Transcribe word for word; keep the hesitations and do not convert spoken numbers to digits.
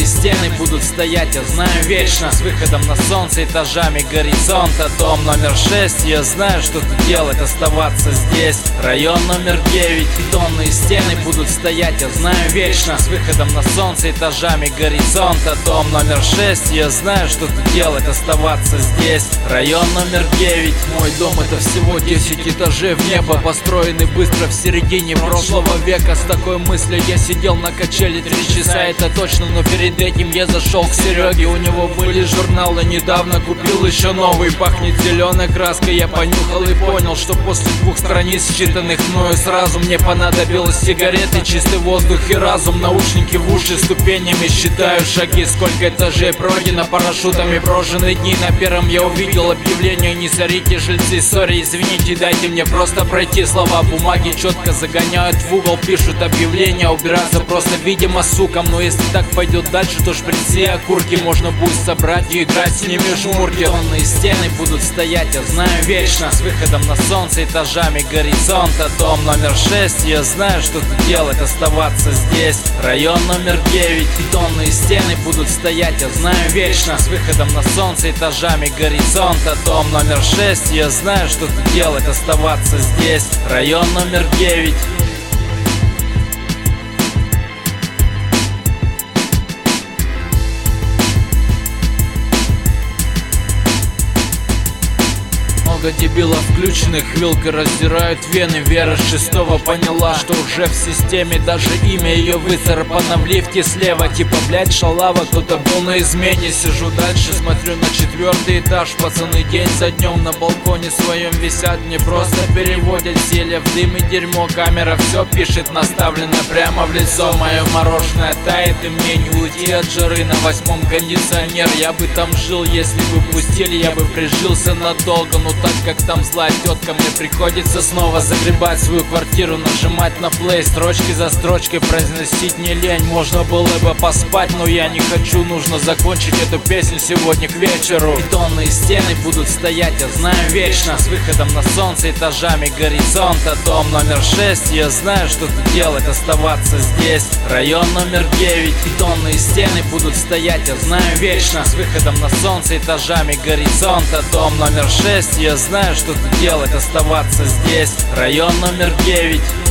стены будут стоять, я знаю, вечно, с выходом на солнце, этажами горизонта. Дом номер шесть, я знаю, что тут делать, оставаться здесь. Район номер девять, бетонные стены будут стоять, я знаю, вечно, с выходом на солнце, этажами горизонта. Дом номер шесть, я знаю, что тут делать, оставаться здесь. Район номер девять. Мой дом — это всего десять этажей в небо, построены быстро в середине прошлого века. С такой мыслью я сидел на качели три часа, это точно, но перед этим я зашел к Сереге. У него были журналы, недавно купил еще новый. Пахнет зеленой краской, я понюхал и понял, что после двух страниц, считанных мною сразу, мне понадобилось сигареты, чистый воздух и разум. Наушники в уши, ступенями считаю шаги, сколько этажей пройдено, парашютами прожжены дни. На первом я увидел объявление: не сорите, жильцы, сори, извините, дайте мне просто пройти. Слова бумаги четко загоняют в угол, пишут объявления, убираться просто, видимо, сукам. Но если так пойдет дальше, то шприцы и окурки можно будет собрать и играть с ними в жмурки. Бетонные стены будут стоять, я знаю, вечно, с выходом на солнце, этажами горизонта. Дом номер шесть, я знаю, что тут делать, оставаться здесь. Район номер девять, бетонные стены будут стоять, я знаю, вечно, с выходом на солнце, этажами горизонта. Дом номер шесть, я знаю, что тут делать, оставаться здесь. Район номер девять. Много дебилов включенных, вилкой раздирают вены. Вера шестого поняла, что уже в системе, даже имя ее выцарапано в лифте слева. Типа, блять, шалава, кто-то был на измене. Сижу дальше, смотрю на четвертый этаж. Пацаны день за днем на балконе своем висят, мне просто переводят зелье в дым и дерьмо. Камера все пишет, наставлена прямо в лицо. Мое мороженое тает, и мне не уйти от жары. На восьмом кондиционер, я бы там жил, если бы пустили, я бы прижился надолго. Но так как там злая тетка, мне приходится снова загребать свою квартиру, нажимать на плей, строчки за строчкой произносить не лень. Можно было бы поспать, но я не хочу, нужно закончить эту песню сегодня к вечеру. Бетонные стены будут стоять, я знаю, вечно, с выходом на солнце, этажами горизонта. Дом номер шесть, я знаю, что тут делать, оставаться здесь. Район номер девять, бетонные стены будут стоять, я знаю, вечно, с выходом на солнце, этажами горизонта. Дом номер шесть, я знаю, что тут делать, оставаться здесь. Район номер девять.